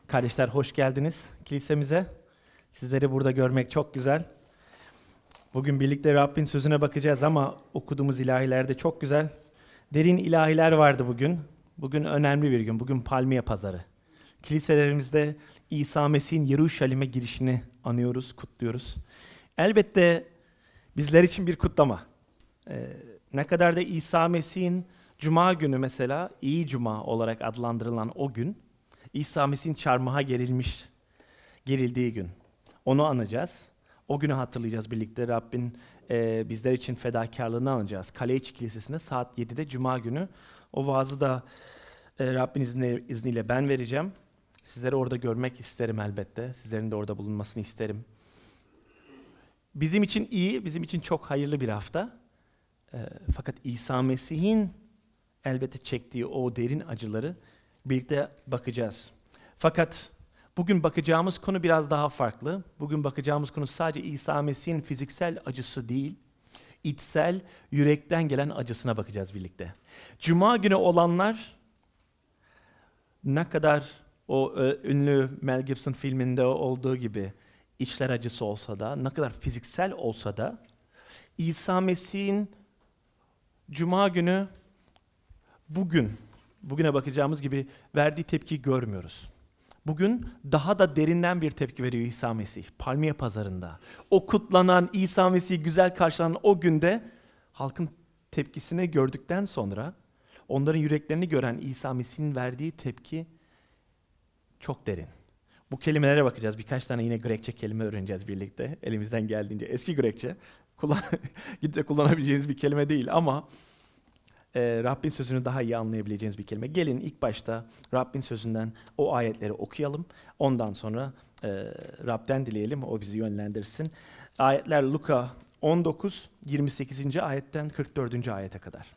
Kardeşler hoş geldiniz kilisemize. Sizleri burada görmek çok güzel. Bugün birlikte Rabbin sözüne bakacağız ama okuduğumuz ilahilerde çok güzel. Derin ilahiler vardı bugün. Bugün önemli bir gün. Bugün Palmiye Pazarı. Kiliselerimizde İsa Mesih'in Yeruşalim'e girişini anıyoruz, kutluyoruz. Elbette bizler için bir kutlama. Ne kadar da İsa Mesih'in Cuma günü mesela, iyi Cuma olarak adlandırılan o gün, İsa Mesih'in çarmıha gerildiği gün. Onu anacağız. O günü hatırlayacağız birlikte. Rabbin bizler için fedakarlığını anacağız. Kaleiçi Kilisesi'nde saat 7'de Cuma günü. O vaazı da Rabbin izniyle ben vereceğim. Sizleri orada görmek isterim elbette. Sizlerin de orada bulunmasını isterim. Bizim için iyi, bizim için çok hayırlı bir hafta. Fakat İsa Mesih'in elbette çektiği o derin acıları birlikte bakacağız. Fakat bugün bakacağımız konu biraz daha farklı. Bugün bakacağımız konu sadece İsa Mesih'in fiziksel acısı değil, içsel, yürekten gelen acısına bakacağız birlikte. Cuma günü olanlar ne kadar o ünlü Mel Gibson filminde olduğu gibi içler acısı olsa da, ne kadar fiziksel olsa da İsa Mesih'in Cuma günü bugüne bakacağımız gibi verdiği tepkiyi görmüyoruz. Bugün daha da derinden bir tepki veriyor İsa Mesih. Palmiye Pazarı'nda. O kutlanan İsa Mesih güzel karşılanan o günde halkın tepkisini gördükten sonra onların yüreklerini gören İsa Mesih'in verdiği tepki çok derin. Bu kelimelere bakacağız. Birkaç tane yine Grekçe kelime öğreneceğiz birlikte. Elimizden geldiğince. Eski Grekçe. Gidip kullanabileceğiniz bir kelime değil ama Rabbin sözünü daha iyi anlayabileceğiniz bir kelime. Gelin ilk başta Rabbin sözünden o ayetleri okuyalım. Ondan sonra Rab'den dileyelim, o bizi yönlendirsin. Ayetler Luka 19, 28. ayetten 44. ayete kadar.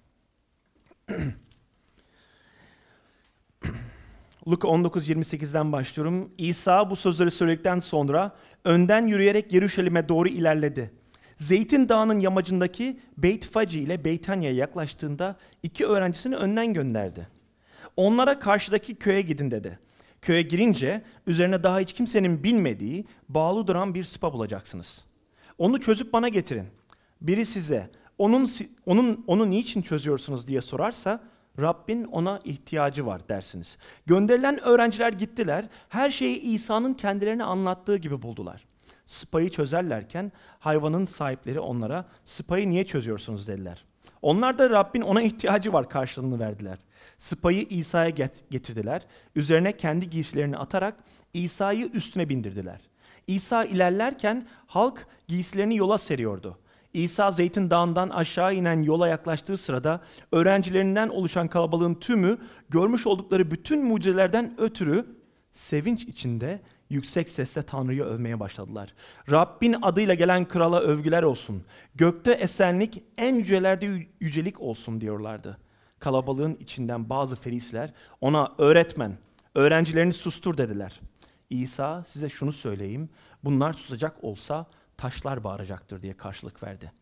Luka 19:28'den başlıyorum. İsa bu sözleri söyledikten sonra önden yürüyerek Yeruşalim'e doğru ilerledi. Zeytin Dağı'nın yamacındaki Beytfaci ile Beytanya'ya yaklaştığında iki öğrencisini önden gönderdi. Onlara karşıdaki köye gidin dedi. Köye girince üzerine daha hiç kimsenin bilmediği bağlı duran bir sıpa bulacaksınız. Onu çözüp bana getirin. Biri size onu niçin çözüyorsunuz diye sorarsa Rabbin ona ihtiyacı var dersiniz. Gönderilen öğrenciler gittiler. Her şeyi İsa'nın kendilerine anlattığı gibi buldular. Sıpayı çözerlerken hayvanın sahipleri onlara sıpayı niye çözüyorsunuz dediler. Onlar da Rabbin ona ihtiyacı var karşılığını verdiler. Sıpayı İsa'ya getirdiler. Üzerine kendi giysilerini atarak İsa'yı üstüne bindirdiler. İsa ilerlerken halk giysilerini yola seriyordu. İsa Zeytin Dağı'ndan aşağı inen yola yaklaştığı sırada öğrencilerinden oluşan kalabalığın tümü görmüş oldukları bütün mucizelerden ötürü sevinç içinde yüksek sesle Tanrı'yı övmeye başladılar. Rabbin adıyla gelen krala övgüler olsun. Gökte esenlik, en yücelerde yücelik olsun diyorlardı. Kalabalığın içinden bazı ferisler ona öğretmen, öğrencilerini sustur dediler. İsa size şunu söyleyeyim, bunlar susacak olsa taşlar bağıracaktır diye karşılık verdi.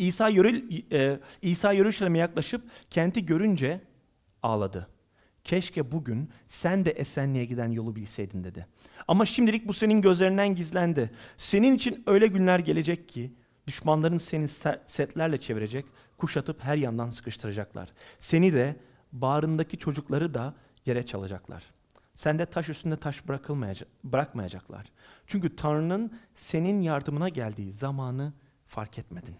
İsa Yeruşalim'e yaklaşıp kenti görünce ağladı. Keşke bugün sen de esenliğe giden yolu bilseydin dedi. Ama şimdilik bu senin gözlerinden gizlendi. Senin için öyle günler gelecek ki düşmanların seni setlerle çevirecek, kuşatıp her yandan sıkıştıracaklar. Seni de bağrındaki çocukları da yere çalacaklar. Sende taş üstünde taş bırakmayacaklar. Çünkü Tanrı'nın senin yardımına geldiği zamanı fark etmedin.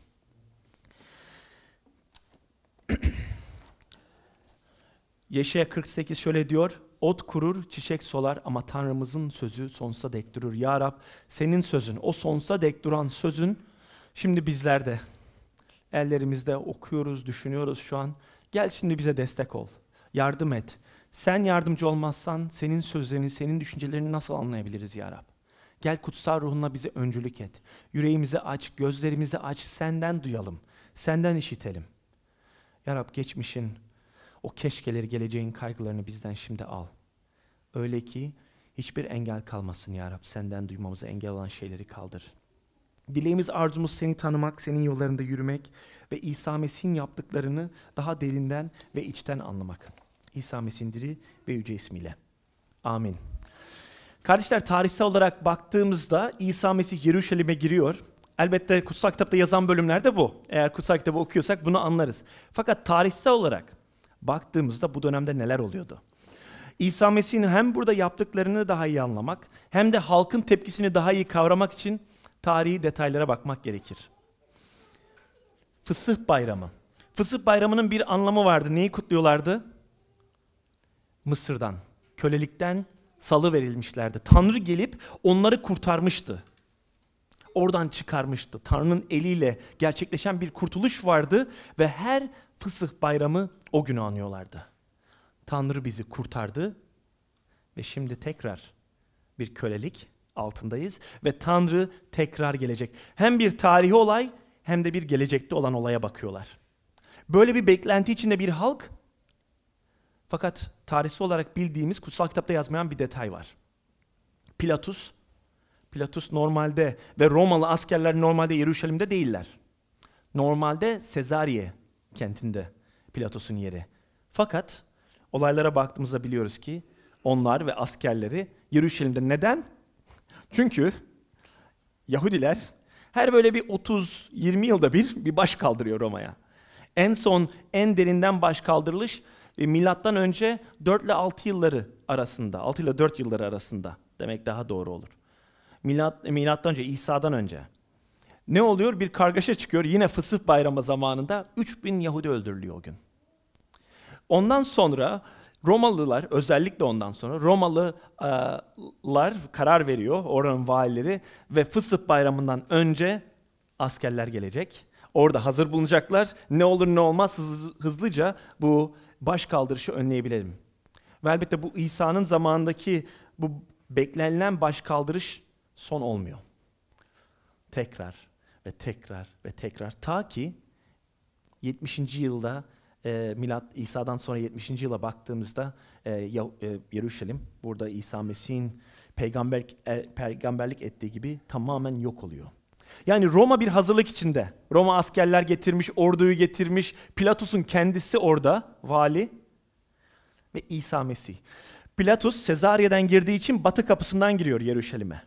Yeşaya 48 şöyle diyor. Ot kurur, çiçek solar ama Tanrımızın sözü sonsuza dek durur. Ya Rab, senin sözün, o sonsuza dek duran sözün şimdi bizlerde. Ellerimizde okuyoruz, düşünüyoruz şu an. Gel şimdi bize destek ol. Yardım et. Sen yardımcı olmazsan senin sözlerini, senin düşüncelerini nasıl anlayabiliriz ya Rab? Gel kutsal ruhunla bize öncülük et. Yüreğimizi aç, gözlerimizi aç, senden duyalım. Senden işitelim. Ya Rab, geçmişin o keşkeleri, geleceğin kaygılarını bizden şimdi al. Öyle ki hiçbir engel kalmasın ya Rab. Senden duymamıza engel olan şeyleri kaldır. Dileğimiz, arzumuz seni tanımak, senin yollarında yürümek ve İsa Mesih'in yaptıklarını daha derinden ve içten anlamak. İsa Mesih'in diri ve yüce ismiyle. Amin. Kardeşler, tarihsel olarak baktığımızda İsa Mesih Yeruşalim'e giriyor. Elbette kutsal kitapta yazan bölümlerde bu. Eğer kutsal kitabı okuyorsak bunu anlarız. Fakat tarihsel olarak baktığımızda bu dönemde neler oluyordu? İsa Mesih'in hem burada yaptıklarını daha iyi anlamak, hem de halkın tepkisini daha iyi kavramak için tarihi detaylara bakmak gerekir. Fısıh Bayramı. Fısıh Bayramı'nın bir anlamı vardı. Neyi kutluyorlardı? Mısır'dan, kölelikten salı verilmişlerdi. Tanrı gelip onları kurtarmıştı. Oradan çıkarmıştı. Tanrı'nın eliyle gerçekleşen bir kurtuluş vardı ve her Fısıh Bayramı o günü anıyorlardı. Tanrı bizi kurtardı ve şimdi tekrar bir kölelik altındayız ve Tanrı tekrar gelecek. Hem bir tarihi olay hem de bir gelecekte olan olaya bakıyorlar. Böyle bir beklenti içinde bir halk, fakat tarihsel olarak bildiğimiz, kutsal kitapta yazmayan bir detay var. Pilatus normalde ve Romalı askerler normalde Yeruşalim'de değiller. Normalde Sezariye kentinde Pilatus'un yeri. Fakat olaylara baktığımızda biliyoruz ki onlar ve askerleri Yeruşalim'de. Neden? Çünkü Yahudiler her böyle bir 30-20 yılda bir baş kaldırıyor Roma'ya. En son en derinden baş kaldırılış milattan önce 4 ile 6 yılları arasında, 6 ile 4 yılları arasında demek daha doğru olur. Milattan önce, İsa'dan önce. Ne oluyor? Bir kargaşa çıkıyor. Yine Fısıh Bayramı zamanında 3000 Yahudi öldürülüyor o gün. Ondan sonra Romalılar, özellikle ondan sonra Romalılar karar veriyor, oranın valileri, ve Fısıh Bayramı'ndan önce askerler gelecek. Orada hazır bulunacaklar. Ne olur ne olmaz hızlıca bu baş kaldırışı önleyebilelim. Ve elbette bu İsa'nın zamanındaki bu beklenilen baş kaldırış son olmuyor. Tekrar ve tekrar ve tekrar, ta ki 70. yılda İsa'dan sonra 70. yıla baktığımızda Yeruşalim, burada İsa Mesih'in peygamberlik ettiği gibi tamamen yok oluyor. Yani Roma bir hazırlık içinde. Roma askerler getirmiş, orduyu getirmiş. Pilatus'un kendisi orada, vali ve İsa Mesih. Pilatus Sezariye'den girdiği için batı kapısından giriyor Yeruşalim'e.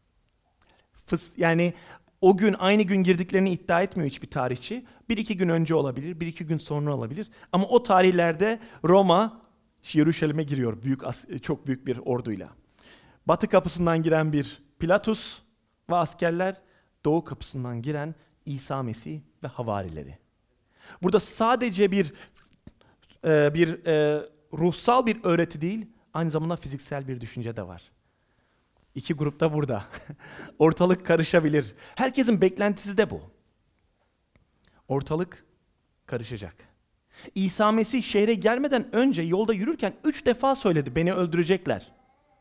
Yani o gün, aynı gün girdiklerini iddia etmiyor hiçbir tarihçi. 1-2 gün önce olabilir, 1-2 gün sonra olabilir. Ama o tarihlerde Roma Yeruşalim'e giriyor çok büyük bir orduyla. Batı kapısından giren bir Pilatus ve askerler, doğu kapısından giren İsa Mesih ve havarileri. Burada sadece bir ruhsal bir öğreti değil, aynı zamanda fiziksel bir düşünce de var. İki grup da burada. Ortalık karışabilir. Herkesin beklentisi de bu. Ortalık karışacak. İsa Mesih şehre gelmeden önce yolda yürürken 3 defa söyledi, beni öldürecekler.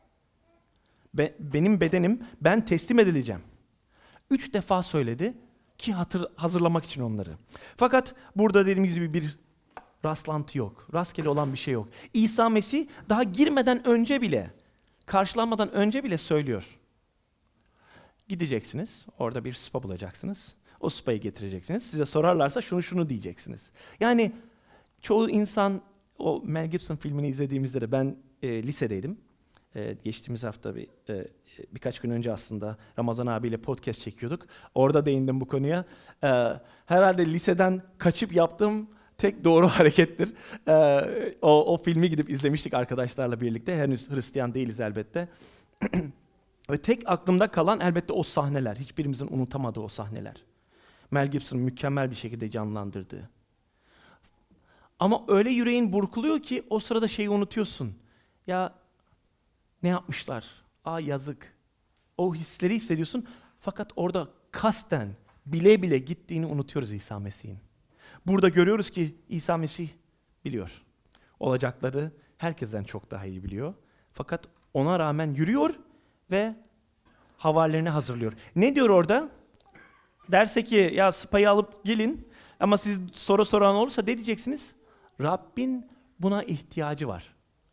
Benim bedenim, ben teslim edileceğim. 3 defa söyledi ki hazırlamak için onları. Fakat burada dediğimiz gibi bir rastlantı yok. Rastgele olan bir şey yok. İsa Mesih daha girmeden önce bile, karşılanmadan önce bile söylüyor. Gideceksiniz, orada bir spa bulacaksınız. O spayı getireceksiniz. Size sorarlarsa şunu diyeceksiniz. Yani çoğu insan, o Mel Gibson filmini izlediğimizde de, ben lisedeydim. Geçtiğimiz hafta birkaç gün önce aslında Ramazan abiyle podcast çekiyorduk. Orada değindim bu konuya. Herhalde liseden kaçıp yaptığım tek doğru harekettir. O filmi gidip izlemiştik arkadaşlarla birlikte. Henüz Hristiyan değiliz elbette. Ve tek aklımda kalan elbette o sahneler. Hiçbirimizin unutamadığı o sahneler. Mel Gibson mükemmel bir şekilde canlandırdı. Ama öyle yüreğin burkuluyor ki o sırada şeyi unutuyorsun. Ya ne yapmışlar? Yazık. O hisleri hissediyorsun. Fakat orada kasten, bile bile gittiğini unutuyoruz İsa Mesih'in. Burada görüyoruz ki İsa Mesih biliyor. Olacakları herkesten çok daha iyi biliyor. Fakat ona rağmen yürüyor ve havarilerini hazırlıyor. Ne diyor orada? Derse ki ya spayı alıp gelin, ama siz soru soran olursa ne diyeceksiniz? Rabbin buna ihtiyacı var.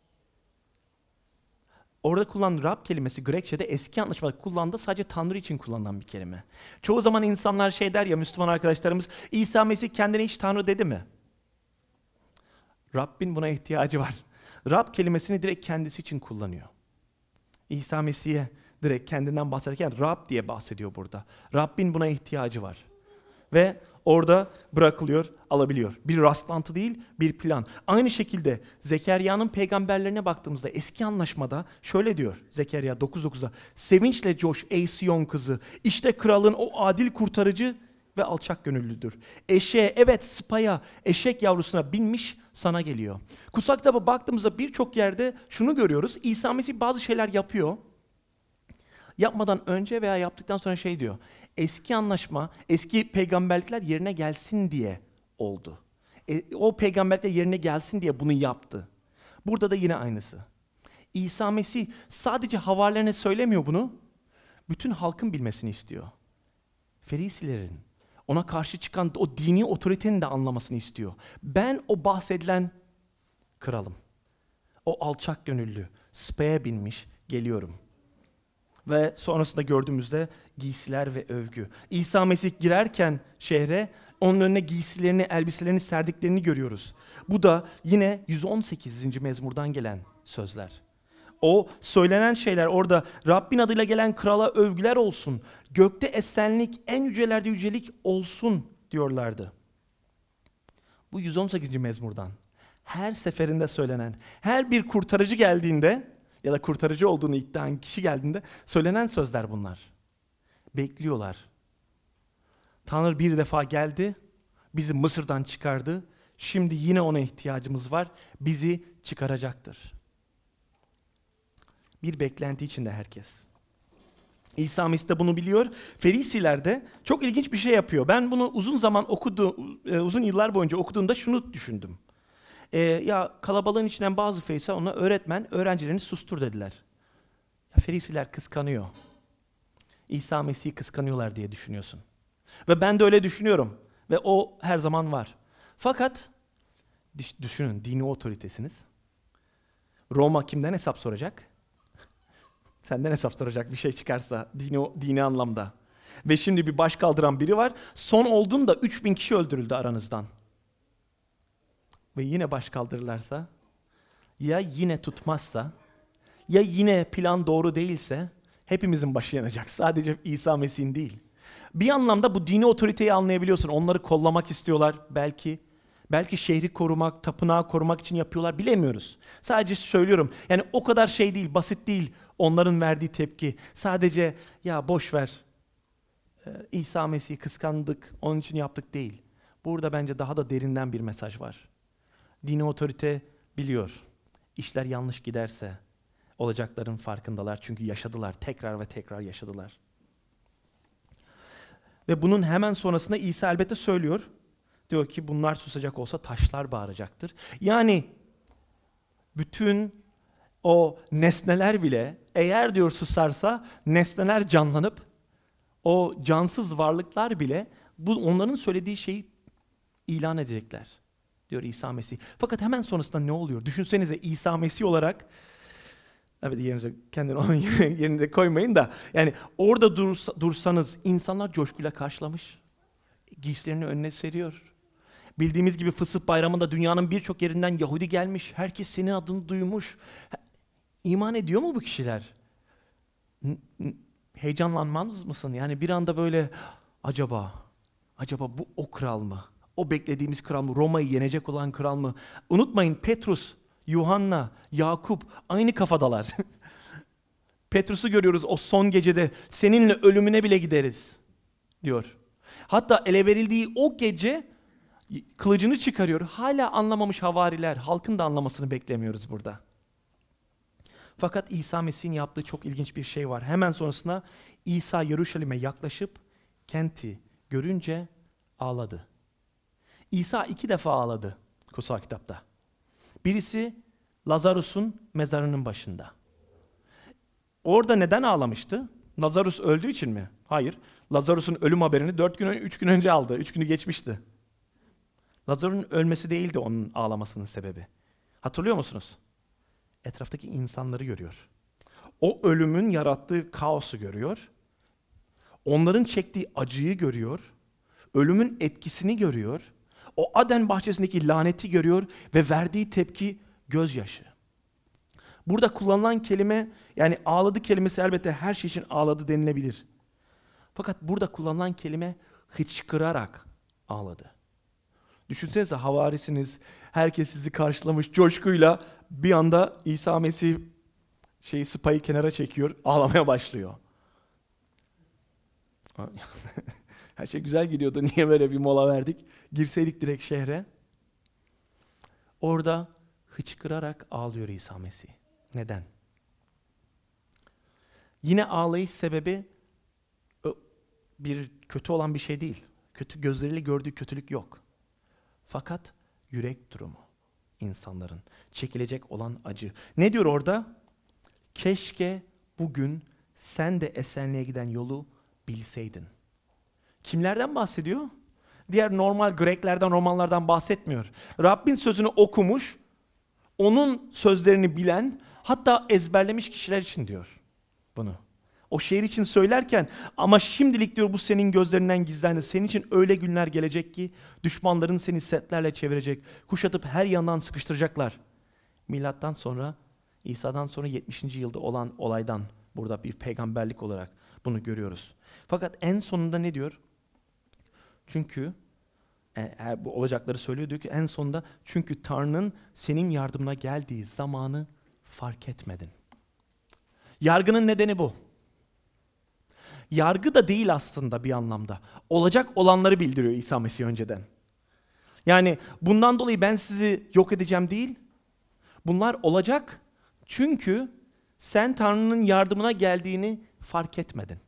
Orada kullanılan Rab kelimesi Grekçe'de eski antlaşmada kullandığı, sadece Tanrı için kullanılan bir kelime. Çoğu zaman insanlar şey der ya, Müslüman arkadaşlarımız, İsa Mesih kendine hiç Tanrı dedi mi? Rabbin buna ihtiyacı var. Rab kelimesini direkt kendisi için kullanıyor. İsa Mesih'e direkt kendinden bahsederken Rab diye bahsediyor burada. Rabbin buna ihtiyacı var. Ve orada bırakılıyor, alabiliyor. Bir rastlantı değil, bir plan. Aynı şekilde Zekeriya'nın peygamberlerine baktığımızda eski anlaşmada şöyle diyor Zekeriya 9:9'da. Sevinçle coş ey Siyon kızı. İşte kralın o adil kurtarıcı ve alçak gönüllüdür. Eşeğe, evet sıpaya, eşek yavrusuna binmiş sana geliyor. Kutsal kitaba baktığımızda birçok yerde şunu görüyoruz. İsa Mesih bazı şeyler yapıyor. Yapmadan önce veya yaptıktan sonra şey diyor. Eski anlaşma, eski peygamberlikler yerine gelsin diye oldu. O peygamberlikler yerine gelsin diye bunu yaptı. Burada da yine aynısı. İsa Mesih sadece havarilerine söylemiyor bunu. Bütün halkın bilmesini istiyor. Ferisilerin, ona karşı çıkan o dini otoritenin de anlamasını istiyor. Ben o bahsedilen kralım. O alçak gönüllü, sıpaya binmiş geliyorum. Ve sonrasında gördüğümüzde giysiler ve övgü. İsa Mesih girerken şehre onun önüne giysilerini, elbiselerini serdiklerini görüyoruz. Bu da yine 118. mezmurdan gelen sözler. O söylenen şeyler orada Rabbin adıyla gelen krala övgüler olsun. Gökte esenlik, en yücelerde yücelik olsun diyorlardı. Bu 118. mezmurdan her seferinde söylenen, her bir kurtarıcı geldiğinde ya da kurtarıcı olduğunu iddia eden kişi geldiğinde söylenen sözler bunlar. Bekliyorlar. Tanrı bir defa geldi, bizi Mısır'dan çıkardı. Şimdi yine ona ihtiyacımız var. Bizi çıkaracaktır. Bir beklenti içinde herkes. İsa Mesih de bunu biliyor. Ferisiler de çok ilginç bir şey yapıyor. Ben bunu uzun yıllar boyunca okuduğumda şunu düşündüm. Ya kalabalığın içinden bazı Ferisiler ona öğretmen, öğrencilerini sustur dediler. Ya Ferisiler kıskanıyor. İsa Mesih'i kıskanıyorlar diye düşünüyorsun. Ve ben de öyle düşünüyorum. Ve o her zaman var. Fakat düşünün, dini otoritesiniz. Roma kimden hesap soracak? Senden hesap soracak bir şey çıkarsa dini anlamda. Ve şimdi bir baş kaldıran biri var. Son olduğunda 3000 kişi öldürüldü aranızdan. Ve yine baş kaldırırlarsa, ya yine tutmazsa, ya yine plan doğru değilse hepimizin başı yanacak. Sadece İsa Mesih'in değil. Bir anlamda bu dini otoriteyi anlayabiliyorsun. Onları kollamak istiyorlar belki. Belki şehri korumak, tapınağı korumak için yapıyorlar. Bilemiyoruz. Sadece söylüyorum. Yani o kadar şey değil, basit değil onların verdiği tepki. Sadece ya boş ver. İsa Mesih'i kıskandık, onun için yaptık değil. Burada bence daha da derinden bir mesaj var. Dini otorite biliyor. İşler yanlış giderse olacakların farkındalar. Çünkü yaşadılar, tekrar ve tekrar yaşadılar. Ve bunun hemen sonrasında İsa elbette söylüyor. Diyor ki bunlar susacak olsa taşlar bağıracaktır. Yani bütün o nesneler bile eğer diyor susarsa nesneler canlanıp o cansız varlıklar bile onların söylediği şeyi ilan edecekler diyor İsa Mesih. Fakat hemen sonrasında ne oluyor? Düşünsenize İsa Mesih olarak, evet yerinize kendini onun yerine koymayın da yani orada dursanız insanlar coşkuyla karşılamış. Giysilerini önüne seriyor. Bildiğimiz gibi Fısıh Bayramı'nda dünyanın birçok yerinden Yahudi gelmiş. Herkes senin adını duymuş. İman ediyor mu bu kişiler? Heyecanlanmaz mısın? Yani bir anda böyle acaba bu o kral mı? O beklediğimiz kral mı? Roma'yı yenecek olan kral mı? Unutmayın Petrus, Yuhanna, Yakup aynı kafadalar. Petrus'u görüyoruz o son gecede seninle ölümüne bile gideriz diyor. Hatta ele verildiği o gece kılıcını çıkarıyor. Hala anlamamış havariler. Halkın da anlamasını beklemiyoruz burada. Fakat İsa Mesih'in yaptığı çok ilginç bir şey var. Hemen sonrasında İsa Yeruşalim'e yaklaşıp kenti görünce ağladı. İsa 2 defa ağladı kutsal kitapta. Birisi Lazarus'un mezarının başında. Orada neden ağlamıştı? Lazarus öldüğü için mi? Hayır. Lazarus'un ölüm haberini 3 gün önce aldı. 3 günü geçmişti. Lazarus'un ölmesi değildi onun ağlamasının sebebi. Hatırlıyor musunuz? Etraftaki insanları görüyor. O ölümün yarattığı kaosu görüyor. Onların çektiği acıyı görüyor. Ölümün etkisini görüyor. O Aden bahçesindeki laneti görüyor ve verdiği tepki gözyaşı. Burada kullanılan kelime, yani ağladı kelimesi elbette her şey için ağladı denilebilir. Fakat burada kullanılan kelime hıçkırarak ağladı. Düşünsenize havarisiniz, herkes sizi karşılamış coşkuyla, bir anda İsa Mesih sıpayı kenara çekiyor, ağlamaya başlıyor. Her şey güzel gidiyordu, niye böyle bir mola verdik? Girseydik direkt şehre. Orada hıçkırarak ağlıyor İsa Mesih. Neden? Yine ağlayış sebebi bir kötü olan bir şey değil. Kötü gözleriyle gördüğü kötülük yok. Fakat yürek durumu insanların, çekilecek olan acı. Ne diyor orada? Keşke bugün sen de esenliğe giden yolu bilseydin. Kimlerden bahsediyor? Diğer normal Greklerden, Romanlardan bahsetmiyor. Rabbin sözünü okumuş, onun sözlerini bilen, hatta ezberlemiş kişiler için diyor bunu. O şehir için söylerken, ama şimdilik diyor bu senin gözlerinden gizlendi. Senin için öyle günler gelecek ki düşmanların seni setlerle çevirecek. Kuşatıp her yandan sıkıştıracaklar. Milattan sonra, İsa'dan sonra 70. yılda olan olaydan burada bir peygamberlik olarak bunu görüyoruz. Fakat en sonunda ne diyor? Çünkü bu olacakları söylüyor, diyor ki en sonunda çünkü Tanrı'nın senin yardımına geldiği zamanı fark etmedin. Yargının nedeni bu. Yargı da değil aslında bir anlamda. Olacak olanları bildiriyor İsa Mesih önceden. Yani bundan dolayı ben sizi yok edeceğim değil. Bunlar olacak çünkü sen Tanrı'nın yardımına geldiğini fark etmedin.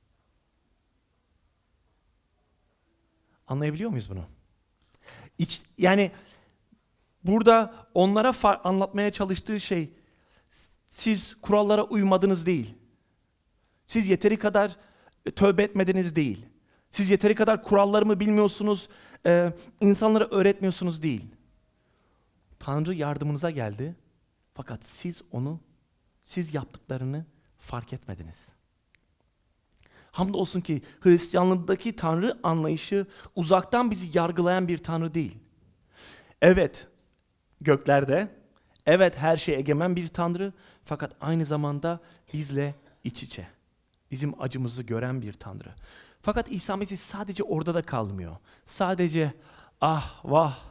Anlayabiliyor muyuz bunu? Yani burada onlara anlatmaya çalıştığı şey, siz kurallara uymadınız değil. Siz yeteri kadar tövbe etmediniz değil. Siz yeteri kadar kurallarımı bilmiyorsunuz, insanlara öğretmiyorsunuz değil. Tanrı yardımınıza geldi fakat siz yaptıklarını fark etmediniz. Hamdolsun ki Hristiyanlıktaki Tanrı anlayışı uzaktan bizi yargılayan bir Tanrı değil. Evet, göklerde, evet her şeye egemen bir Tanrı, fakat aynı zamanda bizle iç içe. Bizim acımızı gören bir Tanrı. Fakat İsa Mesih sadece orada da kalmıyor. Sadece ah vah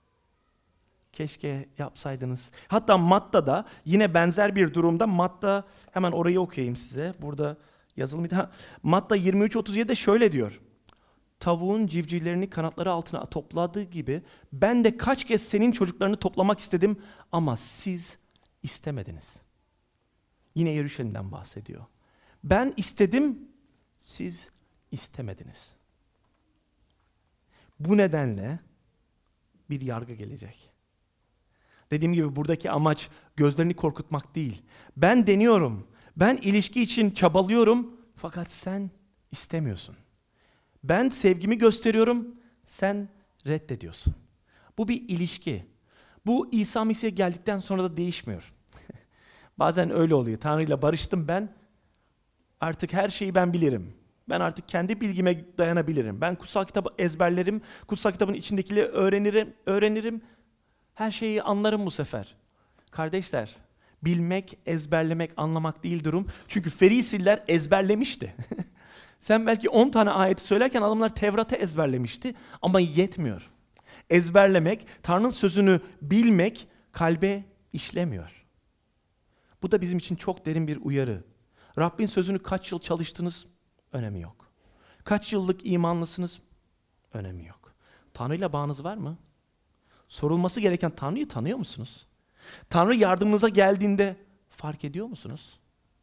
keşke yapsaydınız. Hatta Matta'da yine benzer bir durumda, Matta, hemen orayı okuyayım size. Burada yazılı mıydı? Matta 23:37'de şöyle diyor. Tavuğun civcivlerini kanatları altına topladığı gibi ben de kaç kez senin çocuklarını toplamak istedim ama siz istemediniz. Yine Yeruşalim'den bahsediyor. Ben istedim, siz istemediniz. Bu nedenle bir yargı gelecek. Dediğim gibi buradaki amaç gözlerini korkutmak değil. Ben deniyorum, ben ilişki için çabalıyorum fakat sen istemiyorsun. Ben sevgimi gösteriyorum, sen reddediyorsun. Bu bir ilişki. Bu İsa Mesih'e geldikten sonra da değişmiyor. Bazen öyle oluyor. Tanrı'yla barıştım ben, artık her şeyi ben bilirim. Ben artık kendi bilgime dayanabilirim. Ben kutsal kitabı ezberlerim, kutsal kitabın içindekileri öğrenirim. Her şeyi anlarım bu sefer. Kardeşler, bilmek, ezberlemek, anlamak değil durum. Çünkü Ferisiller ezberlemişti. Sen belki 10 tane ayeti söylerken adamlar Tevrat'ı ezberlemişti ama yetmiyor. Ezberlemek, Tanrı'nın sözünü bilmek kalbe işlemiyor. Bu da bizim için çok derin bir uyarı. Rabbin sözünü kaç yıl çalıştınız? Önemi yok. Kaç yıllık imanlısınız? Önemi yok. Tanrı'yla bağınız var mı? Sorulması gereken Tanrı'yı tanıyor musunuz? Tanrı yardımınıza geldiğinde fark ediyor musunuz?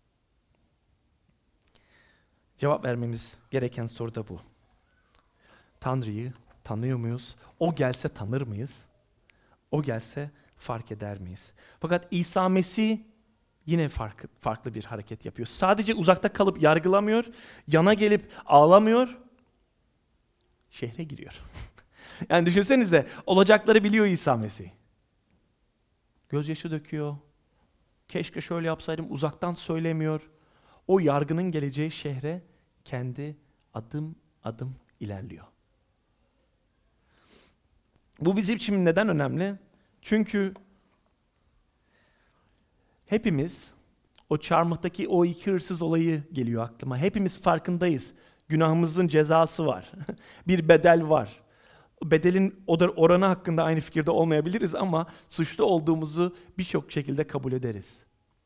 Cevap vermemiz gereken soru da bu. Tanrı'yı tanıyor muyuz? O gelse tanır mıyız? O gelse fark eder miyiz? Fakat İsa Mesih yine farklı bir hareket yapıyor. Sadece uzakta kalıp yargılamıyor, yana gelip ağlamıyor, şehre giriyor. Yani düşünsenize, olacakları biliyor İsa Mesih. Gözyaşı döküyor. Keşke şöyle yapsaydım, uzaktan söylemiyor. O yargının geleceği şehre kendi adım adım ilerliyor. Bu bizim için neden önemli? Çünkü Hepimiz, o çarmıhtaki o iki hırsız olayı geliyor aklıma. Hepimiz farkındayız. Günahımızın cezası var. Bir bedel var. Bedelin oranı hakkında aynı fikirde olmayabiliriz ama suçlu olduğumuzu birçok şekilde kabul ederiz.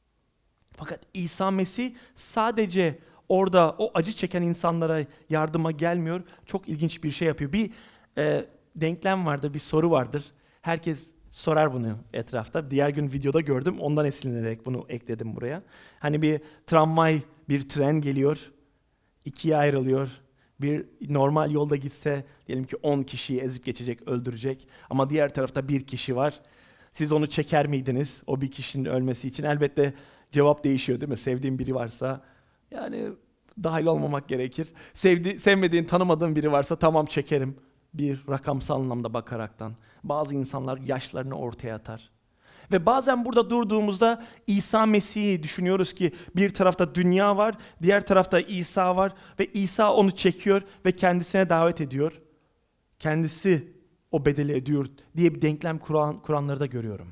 Fakat İsa Mesih sadece orada o acı çeken insanlara yardıma gelmiyor. Çok ilginç bir şey yapıyor. Bir denklem vardır, bir soru vardır. Herkes sorar bunu etrafta. Diğer gün videoda gördüm. Ondan esinlenerek bunu ekledim buraya. Hani bir tramvay, bir tren geliyor. İkiye ayrılıyor. Bir normal yolda gitse diyelim ki 10 kişiyi ezip geçecek, öldürecek. Ama diğer tarafta bir kişi var. Siz onu çeker miydiniz o bir kişinin ölmesi için? Elbette cevap değişiyor değil mi? Sevdiğin biri varsa yani dahil olmamak gerekir. Sevmediğin, tanımadığın biri varsa tamam çekerim. Bir rakamsal anlamda bakaraktan. Bazı insanlar yaşlarını ortaya atar. Ve bazen burada durduğumuzda İsa Mesih'i düşünüyoruz ki bir tarafta dünya var, diğer tarafta İsa var ve İsa onu çekiyor ve kendisine davet ediyor. Kendisi o bedeli ödüyor diye bir denklem kuranları da görüyorum.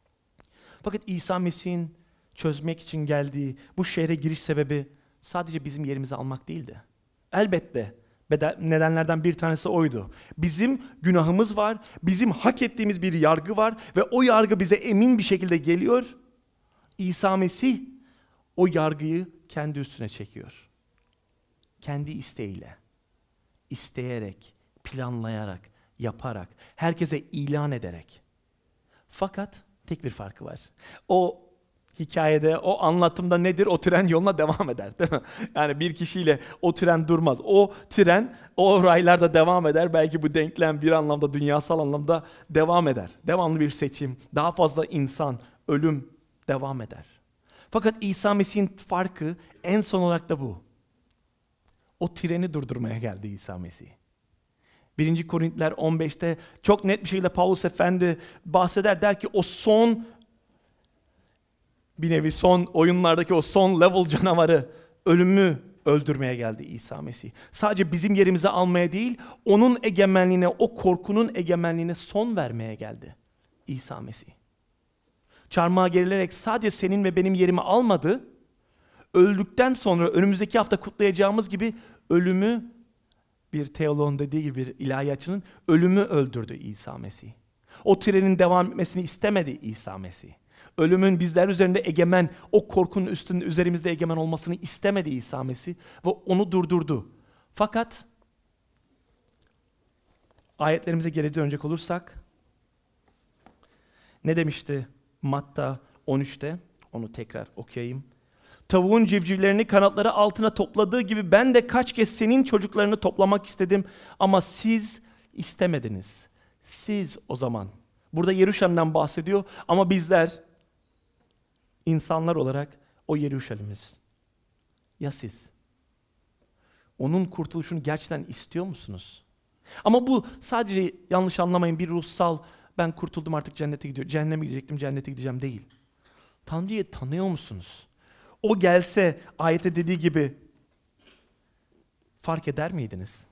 Fakat İsa Mesih'in çözmek için geldiği bu şehre giriş sebebi sadece bizim yerimizi almak değildi. Elbette nedenlerden bir tanesi oydu. Bizim günahımız var, bizim hak ettiğimiz bir yargı var ve o yargı bize emin bir şekilde geliyor. İsa Mesih o yargıyı kendi üstüne çekiyor. Kendi isteğiyle, isteyerek, planlayarak, yaparak, herkese ilan ederek. Fakat tek bir farkı var. O hikayede, o anlatımda nedir? O tren yoluna devam eder, değil mi? Yani bir kişiyle o tren durmaz. O tren, o raylarda devam eder. Belki bu denklem bir anlamda, dünyasal anlamda devam eder. Devamlı bir seçim, daha fazla insan, ölüm devam eder. Fakat İsa Mesih'in farkı en son olarak da bu. O treni durdurmaya geldi İsa Mesih. 1. Korintiler 15'te çok net bir şekilde Paulus Efendi bahseder, der ki o son, bir nevi son oyunlardaki o son level canavarı, ölümü öldürmeye geldi İsa Mesih. Sadece bizim yerimizi almaya değil, onun egemenliğine, o korkunun egemenliğine son vermeye geldi İsa Mesih. Çarmıha gerilerek sadece senin ve benim yerimi almadı, öldükten sonra önümüzdeki hafta kutlayacağımız gibi ölümü, bir teoloğun dediği gibi bir ilahiyatçının, ölümü öldürdü İsa Mesih. O trenin devam etmesini istemedi İsa Mesih. Ölümün bizler üzerinde egemen, o korkunun üstünde üzerimizde egemen olmasını istemedi İsa Mesih ve onu durdurdu. Fakat ayetlerimize geri dönecek olursak ne demişti Matta 13'te? Onu tekrar okuyayım. Tavuğun civcivlerini kanatları altına topladığı gibi ben de kaç kez senin çocuklarını toplamak istedim ama siz istemediniz. Siz o zaman. Burada Yeruşalim'den bahsediyor ama bizler insanlar olarak o Yeruşalim'iz. Ya siz? Onun kurtuluşunu gerçekten istiyor musunuz? Ama bu sadece, yanlış anlamayın, bir ruhsal, ben kurtuldum artık cennete gidiyorum, cehenneme gidecektim, cennete gideceğim değil. Tanrı'yı tanıyor musunuz? O gelse ayette dediği gibi fark eder miydiniz?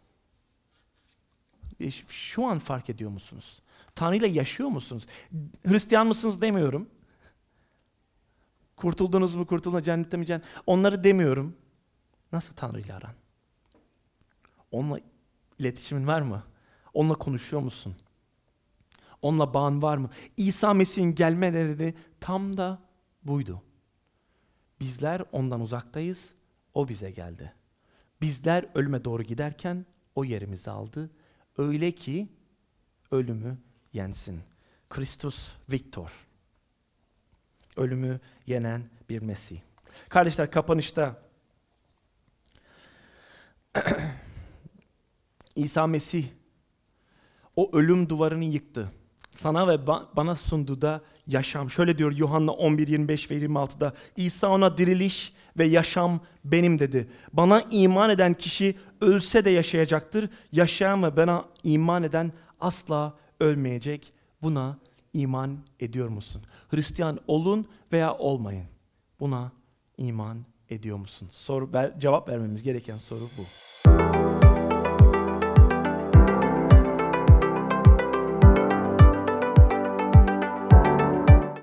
Şu an fark ediyor musunuz? Tanrı'yla yaşıyor musunuz? Hristiyan mısınız demiyorum. Kurtuldunuz mu, kurtuldunuz, cennette mi, onları demiyorum. Nasıl Tanrı'yla aran? Onunla iletişimin var mı? Onunla konuşuyor musun? Onunla bağın var mı? İsa Mesih'in gelmeleri tam da buydu. Bizler ondan uzaktayız, o bize geldi. Bizler ölüme doğru giderken o yerimizi aldı. Öyle ki ölümü yensin. Christus Victor. Ölümü yenen bir Mesih. Kardeşler, kapanışta İsa Mesih o ölüm duvarını yıktı. Sana ve bana sunduğu da yaşam. Şöyle diyor Yuhanna 11, 25 ve 26'da. İsa ona diriliş ve yaşam benim dedi. Bana iman eden kişi ölse de yaşayacaktır. Yaşayan ve bana iman eden asla ölmeyecek. Buna iman ediyor musun? Hristiyan olun veya olmayın. Buna iman ediyor musun? Cevap vermemiz gereken soru bu.